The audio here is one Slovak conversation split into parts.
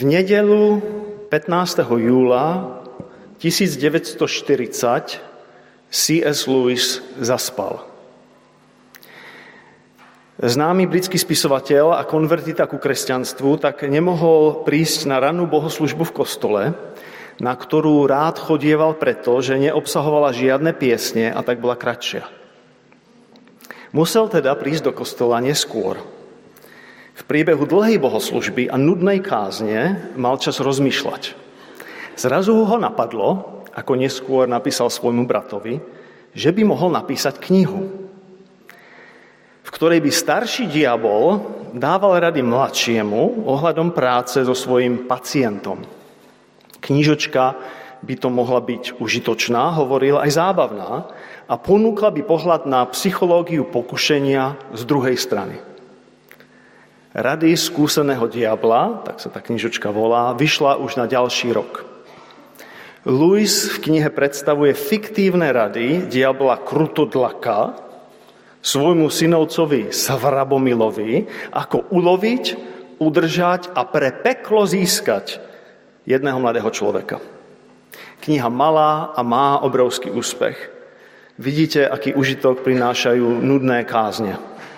V nedeľu 15. júla 1940 C.S. Lewis zaspal. Známy britský spisovateľ a konvertita ku kresťanstvu tak nemohol prísť na rannú bohoslužbu v kostole, na ktorú rád chodieval preto, že neobsahovala žiadne piesne a tak bola kratšia. Musel teda prísť do kostola neskôr. V priebehu dlhej bohoslužby a nudnej kázne mal čas rozmýšľať. Zrazu ho napadlo, ako neskôr napísal svojmu bratovi, že by mohol napísať knihu, v ktorej by starší diabol dával rady mladšiemu ohľadom práce so svojím pacientom. Knižočka by to mohla byť užitočná, hovoril, aj zábavná a ponúkla by pohľad na psychológiu pokušenia z druhej strany. Rady skúseného diabla, tak sa tá knižočka volá, vyšla už na ďalší rok. Lewis v knihe predstavuje fiktívne rady diabla Krutodlaka svojmu synovcovi Svrabomilovi, ako uloviť, udržať a pre peklo získať jedného mladého človeka. Kniha malá a má obrovský úspech. Vidíte, aký užitok prinášajú nudné kázne.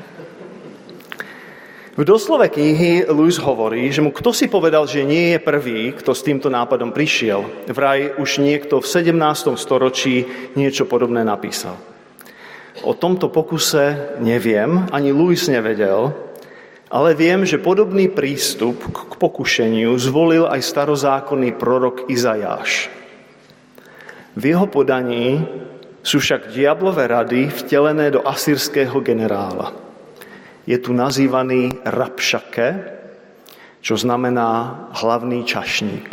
V doslove knihy Lewis hovorí, že mu kto si povedal, že nie je prvý, kto s týmto nápadom prišiel. Vraj už niekto v 17. storočí niečo podobné napísal. O tomto pokuse neviem, ani Lewis nevedel, ale viem, že podobný prístup k pokušeniu zvolil aj starozákonný prorok Izajáš. V jeho podaní sú však diablové rady vtelené do asýrskeho generála. Je tu nazývaný Rabšake, čo znamená hlavný čašník.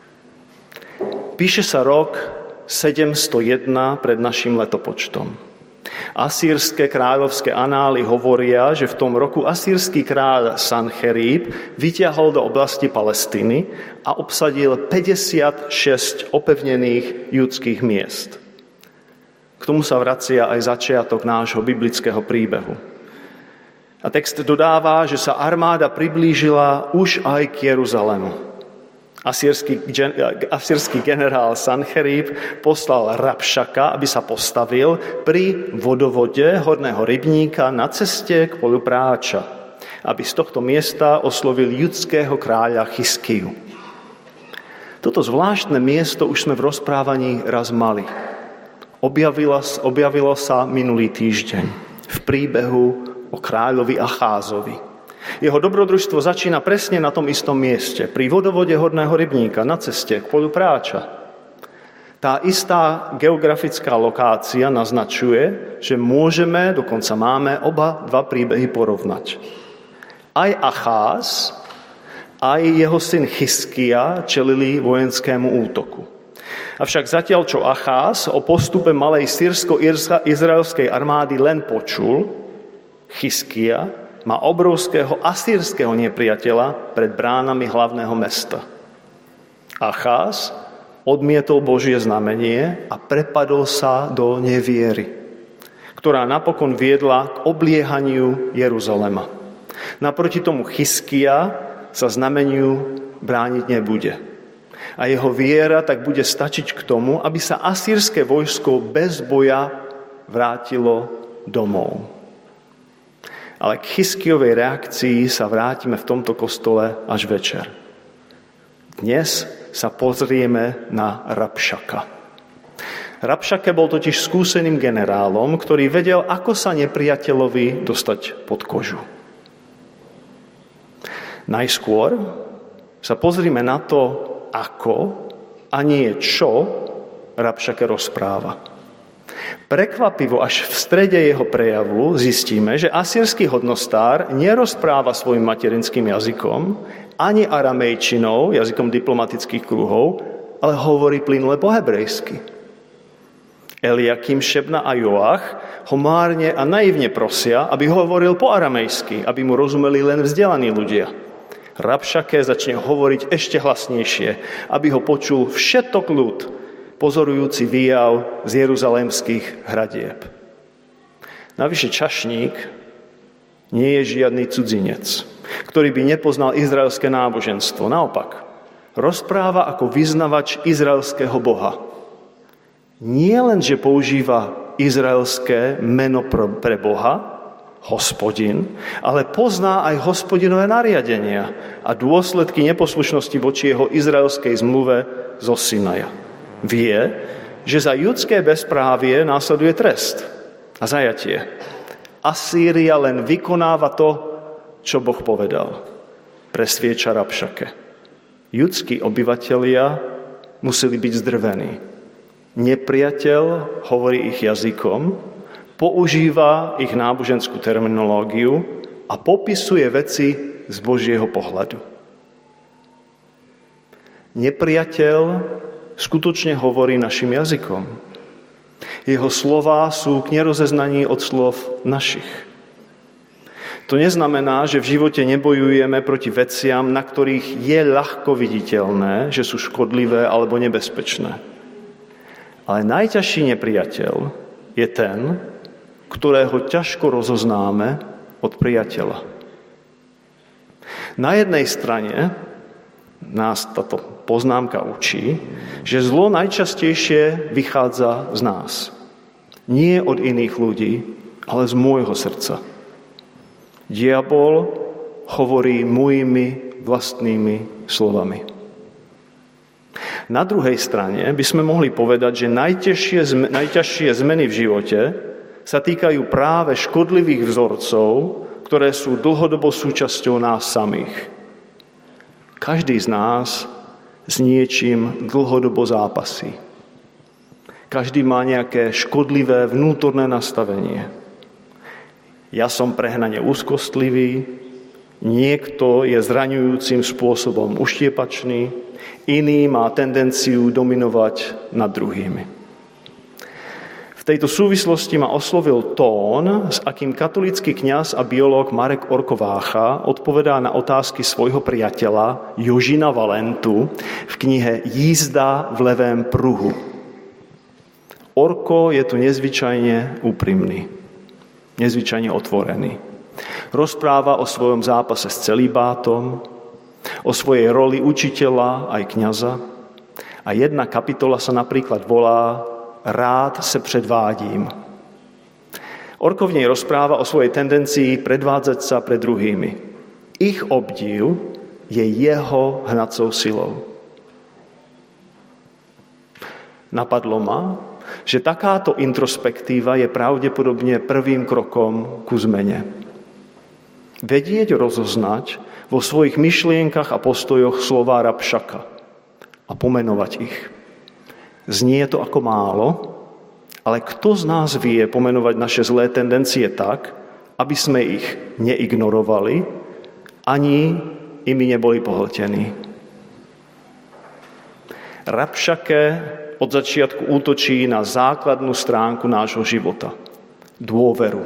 Píše sa rok 701 pred našim letopočtom. Asýrske kráľovské anály hovoria, že v tom roku asýrsky kráľ Sancherib vytiahol do oblasti Palestíny a obsadil 56 opevnených judských miest. K tomu sa vracia aj začiatok nášho biblického príbehu. A text dodáva, že sa armáda priblížila už aj k Jeruzalému. Asýrsky generál Sancherib poslal Rabšaka, aby sa postavil pri vodovode horného rybníka na ceste k polu Práča, aby z tohto miesta oslovil judského kráľa Chiskiu. Toto zvláštne miesto už sme v rozprávaní raz mali. Objavilo sa minulý týždeň v príbehu o kráľovi Acházovi. Jeho dobrodružstvo začína presne na tom istom mieste, pri vodovode horného rybníka, na ceste k polu Práča. Tá istá geografická lokácia naznačuje, že môžeme, dokonca máme, oba dva príbehy porovnať. Aj Acház, aj jeho syn Chizkia čelili vojenskému útoku. Avšak zatiaľ, čo Acház o postupe malej sýrsko-izraelskej armády len počul, Chizkia má obrovského asýrskeho nepriateľa pred bránami hlavného mesta. Acház odmietol Božie znamenie a prepadol sa do neviery, ktorá napokon viedla k obliehaniu Jeruzalema. Naproti tomu Chizkia sa znameniu brániť nebude. A jeho viera tak bude stačiť k tomu, aby sa asýrske vojsko bez boja vrátilo domov. Ale k Chizkiovej reakcii sa vrátime v tomto kostole až večer. Dnes sa pozrieme na Rabšaka. Rabšake bol totiž skúseným generálom, ktorý vedel, ako sa nepriateľovi dostať pod kožu. Najskôr sa pozrime na to, ako a nie čo Rabšake rozpráva. Prekvapivo až v strede jeho prejavu zistíme, že asýrsky hodnostár nerozpráva svojim materinským jazykom, ani aramejčinou, jazykom diplomatických kruhov, ale hovorí plynule po hebrejsky. Eliakim, Šebna a Joach ho márne a naivne prosia, aby hovoril po aramejsky, aby mu rozumeli len vzdelaní ľudia. Rabšake začne hovoriť ešte hlasnejšie, aby ho počul všetok ľud, pozorujúci výjav z jeruzalémskych hradieb. Navyše čašník nie je žiadny cudzinec, ktorý by nepoznal izraelské náboženstvo. Naopak, rozpráva ako vyznavač izraelského Boha. Nie len, že používa izraelské meno pre Boha, Hospodin, ale pozná aj Hospodinové nariadenia a dôsledky neposlušnosti voči jeho izraelskej zmluve zo Sinaja. Vie, že za judské bezprávie následuje trest a zajatie. Asýria len vykonáva to, čo Boh povedal. Presvieča Rabšake. Judskí obyvatelia museli byť zdrvení. Nepriateľ hovorí ich jazykom, používa ich náboženskú terminológiu a popisuje veci z Božieho pohľadu. Nepriateľ skutočne hovorí našim jazykom. Jeho slová sú k nerozeznaní od slov našich. To neznamená, že v živote nebojujeme proti veciam, na ktorých je ľahko viditeľné, že sú škodlivé alebo nebezpečné. Ale najťažší nepriateľ je ten, ktorého ťažko rozoznáme od priateľa. Na jednej strane nás táto poznámka učí, že zlo najčastejšie vychádza z nás. Nie od iných ľudí, ale z môjho srdca. Diabol hovorí mojimi vlastnými slovami. Na druhej strane by sme mohli povedať, že najťažšie zmeny v živote sa týkajú práve škodlivých vzorcov, ktoré sú dlhodobo súčasťou nás samých. Každý z nás s niečím dlhodobo zápasí. Každý má nejaké škodlivé vnútorné nastavenie. Ja som prehnane úzkostlivý, niekto je zraňujúcim spôsobom uštiepačný, iný má tendenciu dominovať nad druhými. V tejto súvislosti ma oslovil tón, s akým katolícky kňaz a biológ Marek Orkovácha odpovedá na otázky svojho priateľa Jožina Valentu v knihe Jízda v levém pruhu. Orko je tu nezvyčajne úprimný, nezvyčajne otvorený. Rozpráva o svojom zápase s celibátom, o svojej roli učiteľa aj kňaza a jedna kapitola sa napríklad volá Rád se předvádím. Orko v nej rozpráva o svojej tendencii predvádzať sa pred druhými. Ich obdiv je jeho hnacou silou. Napadlo ma, že takáto introspektíva je pravdepodobne prvým krokom ku zmene. Vedieť rozoznať vo svojich myšlienkach a postojoch slová Rabšaka a pomenovať ich. Znie to ako málo, ale kto z nás vie pomenovať naše zlé tendencie tak, aby sme ich neignorovali, ani imi neboli pohltení. Rabšake od začiatku útočí na základnú stránku nášho života. Dôveru.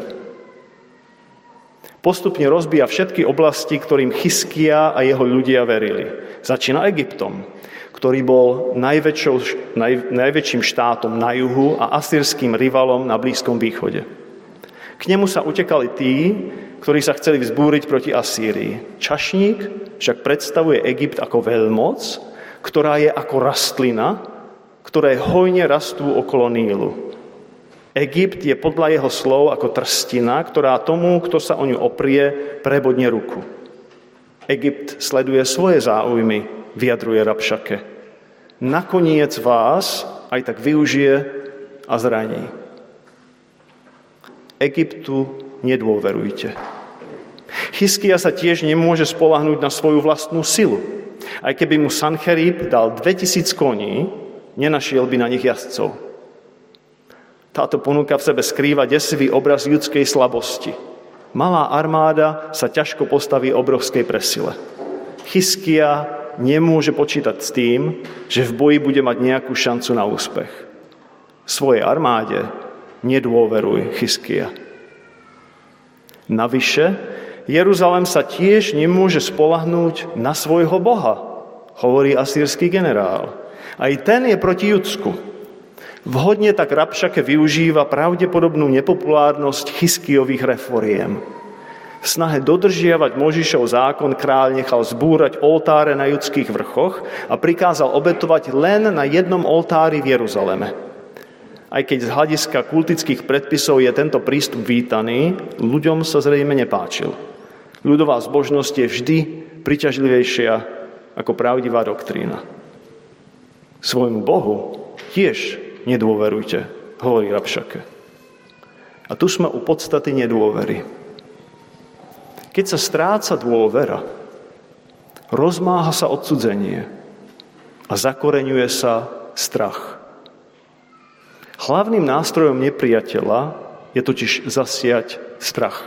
Postupne rozbíja všetky oblasti, ktorým Chizkia a jeho ľudia verili. Začína Egyptom, ktorý bol najväčším štátom na juhu a asýrským rivalom na Blízkom východe. K nemu sa utekali tí, ktorí sa chceli vzbúriť proti Asýrii. Čašník však predstavuje Egypt ako veľmoc, ktorá je ako rastlina, ktoré hojne rastú okolo Nílu. Egypt je podľa jeho slov ako trstina, ktorá tomu, kto sa o ňu oprie, prebodne ruku. Egypt sleduje svoje záujmy, vyjadruje Rabšake. Nakoniec vás aj tak využije a zraní. Egyptu nedôverujte. Chizkia sa tiež nemôže spoľahnúť na svoju vlastnú silu. Aj keby mu Sancherib dal 2000 koní, nenašiel by na nich jazdcov. Táto ponuka v sebe skrýva desivý obraz ľudskej slabosti. Malá armáda sa ťažko postaví obrovskej presile. Chizkia nemôže počítať s tým, že v boji bude mať nejakú šancu na úspech. Svojej armáde nedôveruj, Chizkia. Navyše, Jeruzalém sa tiež nemôže spoľahnúť na svojho Boha, hovorí asýrsky generál. Aj ten je proti Judsku. Vhodne tak Rabšake využíva pravdepodobnú nepopulárnosť Chizkiových reforiem. V snahe dodržiavať Mojžišov zákon kráľ nechal zbúrať oltáre na judských vrchoch a prikázal obetovať len na jednom oltári v Jeruzaleme. Aj keď z hľadiska kultických predpisov je tento prístup vítaný, ľuďom sa zrejme nepáčil. Ľudová zbožnosť je vždy priťažlivejšia ako pravdivá doktrína. Svojmu Bohu tiež nedôverujte, hovorí Rabšake. A tu sme u podstaty nedôvery. Keď sa stráca dôvera, rozmáha sa odcudzenie a zakoreňuje sa strach. Hlavným nástrojom nepriateľa je totiž zasiať strach.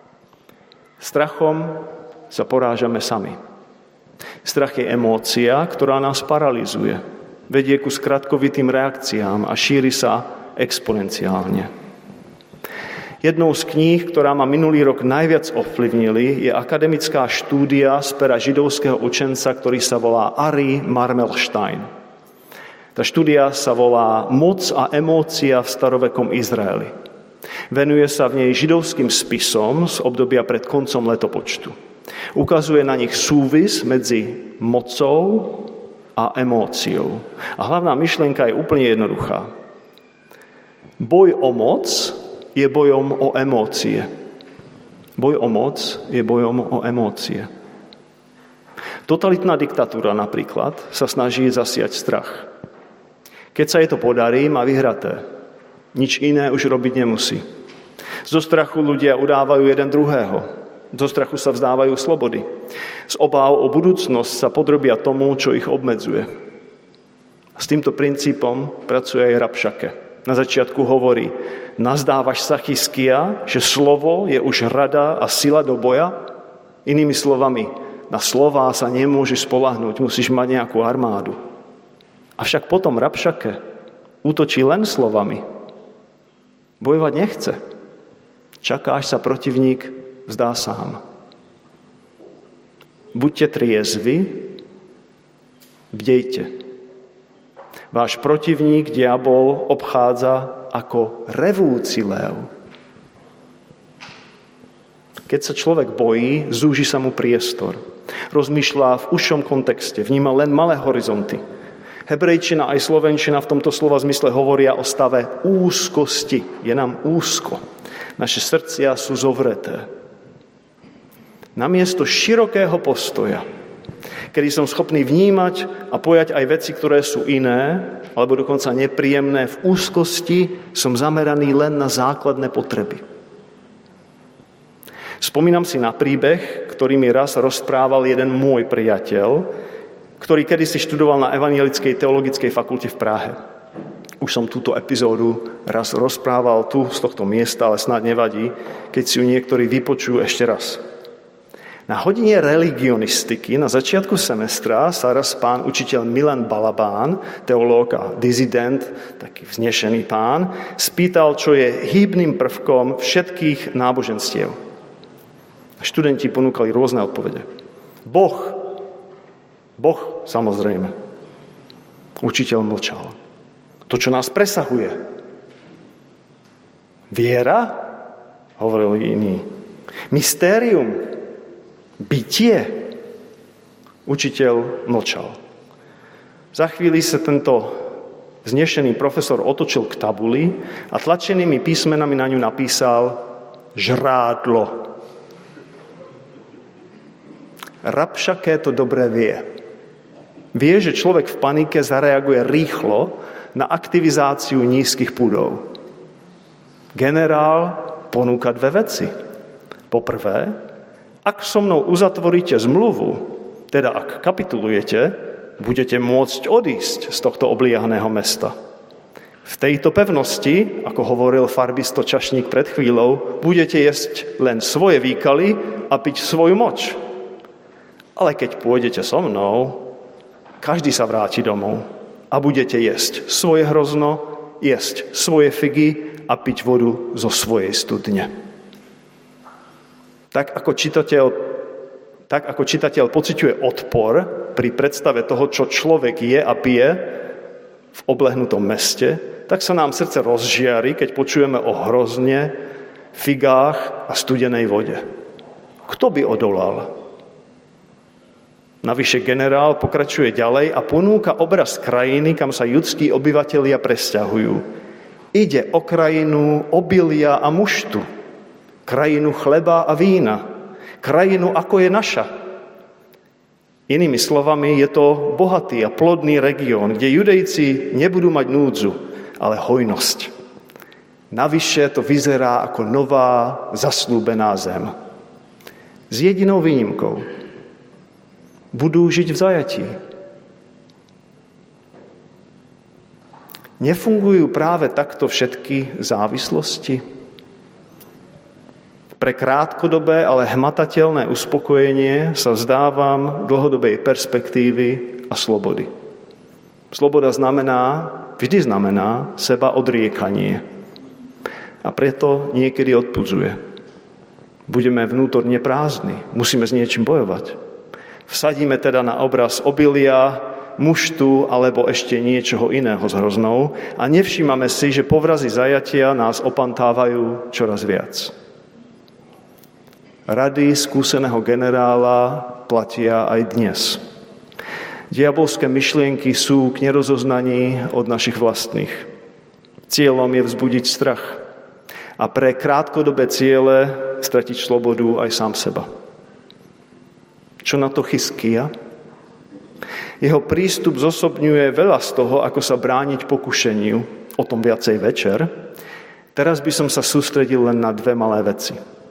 Strachom sa porážame sami. Strach je emócia, ktorá nás paralyzuje, vedie ku skratkovitým reakciám a šíri sa exponenciálne. Jednou z kníh, ktorá ma minulý rok najviac ovplyvnili, je akademická štúdia z pera židovského učenca, ktorý sa volá Ari Marmelstein. Tá štúdia sa volá Moc a emócia v starovekom Izraeli. Venuje sa v nej židovským spisom z obdobia pred koncom letopočtu. Ukazuje na nich súvis medzi mocou a emóciou. A hlavná myšlienka je úplne jednoduchá. Boj o moc je bojom o emócie. Boj o moc je bojom o emócie. Totalitná diktatúra napríklad sa snaží zasiať strach. Keď sa jej to podarí, má vyhraté. Nič iné už robiť nemusí. Zo strachu ľudia udávajú jeden druhého. Zo strachu sa vzdávajú slobody. Z obáv o budúcnosť sa podrobia tomu, čo ich obmedzuje. S týmto princípom pracuje aj Rabšake. Na začiatku hovorí, nazdávaš sa, Chyskia, že slovo je už rada a sila do boja? Inými slovami, na slová sa nemôžeš spoľahnúť, musíš mať nejakú armádu. Avšak potom Rabšake útočí len slovami. Bojovať nechce. Čaká, až sa protivník vzdá sám. Buďte triezvi, bdejte. Váš protivník, diabol, obchádza ako revúci lev. Keď sa človek bojí, zúži sa mu priestor. Rozmýšľa v užšom kontexte, vníma len malé horizonty. Hebrejčina aj slovenčina v tomto slova zmysle hovoria o stave úzkosti. Je nám úzko. Naše srdcia sú zovreté. Namiesto širokého postoja, kedy som schopný vnímať a pojať aj veci, ktoré sú iné, alebo dokonca nepríjemné, v úzkosti som zameraný len na základné potreby. Spomínam si na príbeh, ktorý mi raz rozprával jeden môj priateľ, ktorý kedysi študoval na Evangelickej teologickej fakulte v Prahe. Už som túto epizódu raz rozprával tu z tohto miesta, ale snáď nevadí, keď si ju niektorí vypočujú ešte raz. Na hodine religionistiky na začiatku semestra sa raz pán učiteľ Milan Balabán, teológ a dizident, taký vznešený pán, spýtal, čo je hybným prvkom všetkých náboženstiev. Študenti ponúkali rôzne odpovede. Boh, samozrejme. Učiteľ mlčal. To, čo nás presahuje. Viera, hovoril iný. Mystérium, bytie. Učiteľ mlčal. Za chvíli sa tento vznešený profesor otočil k tabuli a tlačenými písmenami na ňu napísal žrádlo. Rabšake to dobre vie. Vie, že človek v panike zareaguje rýchlo na aktivizáciu nízkych púdov. Generál ponúka dve veci. Poprvé, ak so mnou uzatvoríte zmluvu, teda ak kapitulujete, budete môcť odísť z tohto obliahaného mesta. V tejto pevnosti, ako hovoril farbisto Čašník pred chvíľou, budete jesť len svoje výkaly a piť svoju moč. Ale keď pôjdete so mnou, každý sa vráti domov a budete jesť svoje hrozno, jesť svoje figy a piť vodu zo svojej studne. Tak ako čitateľ pociťuje odpor pri predstave toho, čo človek je a pije v oblehnutom meste, tak sa nám srdce rozžiari, keď počujeme o hrozne, figách a studenej vode. Kto by odolal? Navyše generál pokračuje ďalej a ponúka obraz krajiny, kam sa judskí obyvatelia presťahujú. Ide o krajinu obilia a muštu, krajinu chleba a vína, krajinu ako je naša. Inými slovami, je to bohatý a plodný región, kde Judejci nebudú mať núdzu, ale hojnosť. Navyše to vyzerá ako nová, zasľúbená zem. S jedinou výnimkou. Budú žiť v zajatí. Nefungujú práve takto všetky závislosti? Pre krátkodobé, ale hmatateľné uspokojenie sa vzdávam dlhodobej perspektívy a slobody. Sloboda vždy znamená seba odriekanie. A preto niekedy odpudzuje. Budeme vnútorne prázdni, musíme s niečím bojovať. Vsadíme teda na obraz obilia, muštu alebo ešte niečoho iného s hroznou a nevšímame si, že povrazy zajatia nás opantávajú čoraz viac. Rady skúseného generála platia aj dnes. Diabolské myšlienky sú k nerozoznaní od našich vlastných. Cieľom je vzbudiť strach a pre krátkodobé ciele stratiť slobodu aj sám seba. Čo na to Chizkija? Jeho prístup zosobňuje veľa z toho, ako sa brániť pokušeniu, o tom viacej večer. Teraz by som sa sústredil len na dve malé veci.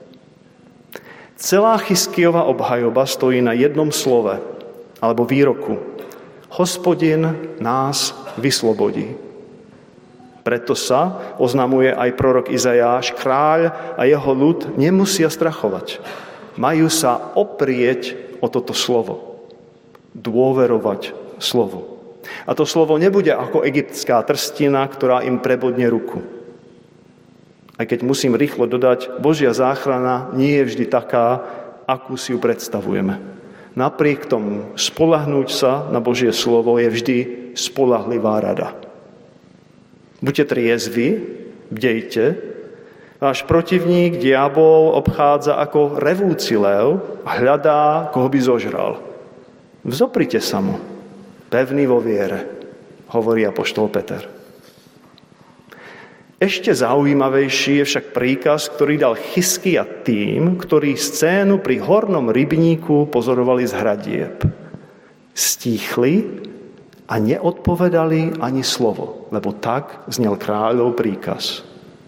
Celá Chizkijova obhajoba stojí na jednom slove, alebo výroku. Hospodin nás vyslobodí. Preto sa oznamuje aj prorok Izajáš, kráľ a jeho ľud nemusia strachovať. Majú sa oprieť o toto slovo. Dôverovať slovu. A to slovo nebude ako egyptská trstina, ktorá im prebodne ruku. Aj keď musím rýchlo dodať, Božia záchrana nie je vždy taká, akú si ju predstavujeme. Napriek tomu spoľahnúť sa na Božie slovo je vždy spoľahlivá rada. Buďte triezvi, bdejte. Váš protivník, diabol, obchádza ako revúci lev a hľadá, koho by zožral. Vzoprite sa mu, pevný vo viere, hovorí apoštol Peter. Ešte zaujímavejší je však príkaz, ktorý dal Chizkija tým, ktorí scénu pri hornom rybníku pozorovali z hradieb. Stíchli a neodpovedali ani slovo, lebo tak znel kráľov príkaz.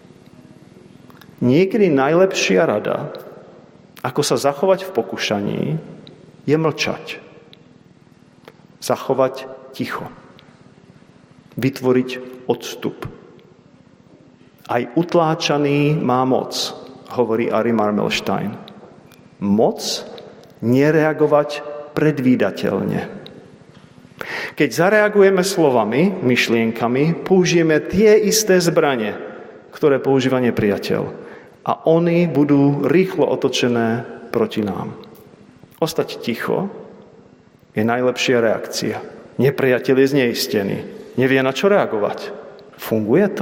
Niekedy najlepšia rada, ako sa zachovať v pokušaní, je mlčať. Zachovať ticho. Vytvoriť odstup. Aj utláčaný má moc, hovorí Ari Marmelstein. Moc nereagovať predvídateľne. Keď zareagujeme slovami, myšlienkami, použijeme tie isté zbrane, ktoré používa nepriateľ. A oni budú rýchlo otočené proti nám. Ostať ticho je najlepšia reakcia. Nepriateľ je zneistený. Nevie, na čo reagovať. Funguje to?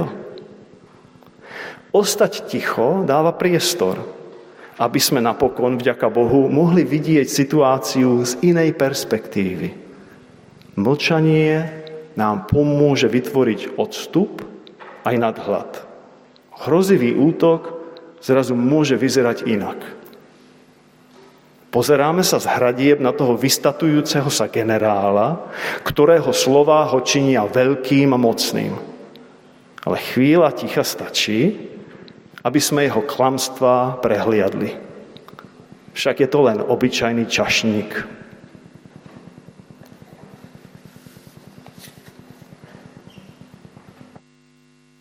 Ostať ticho dáva priestor, aby sme napokon, vďaka Bohu, mohli vidieť situáciu z inej perspektívy. Mlčanie nám pomôže vytvoriť odstup aj nadhľad. Hrozivý útok zrazu môže vyzerať inak. Pozeráme sa z hradieb na toho vystatujúceho sa generála, ktorého slová ho činia veľkým a mocným. Ale chvíľa ticha stačí, aby sme jeho klamstvá prehliadli. Však je to len obyčajný čašník.